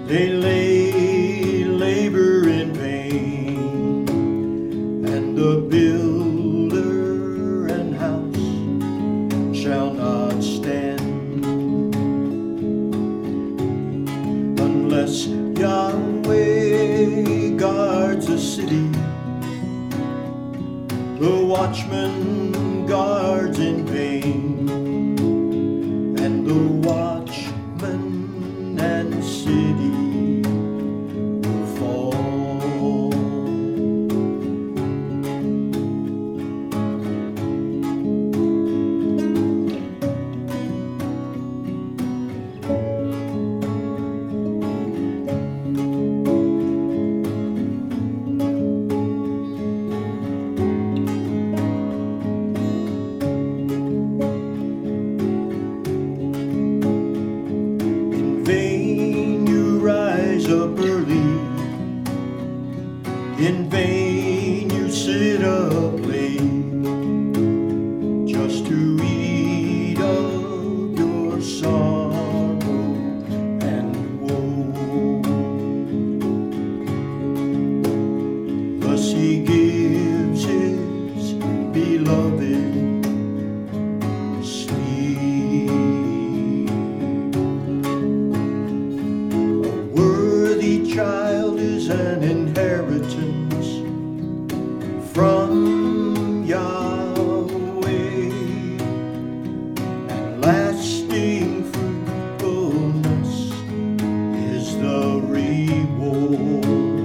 They labor in vain, and the builder and house shall not stand, unless Yahweh guards a city. The watchman guards in vain, and the watchman and city will fall. Up early, in vain you sit up late, just to eat of your sorrow and woe. Thus he gives his beloved sleep. Child is an inheritance from Yahweh, and lasting fruitfulness is the reward.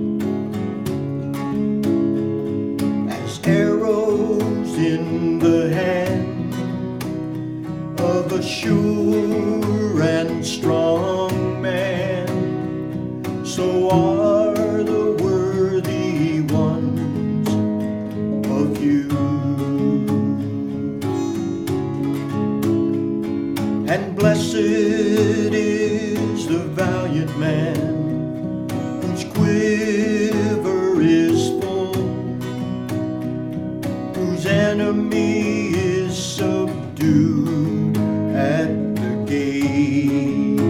As arrows in the hand of a sure and strong man, so are the worthy ones of you. And blessed is the valiant man whose quiver is full, whose enemy is subdued at the gate.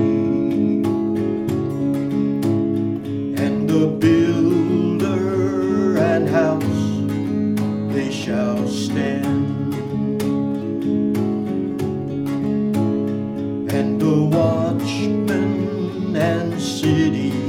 The builder and house, they shall stand, and the watchman and city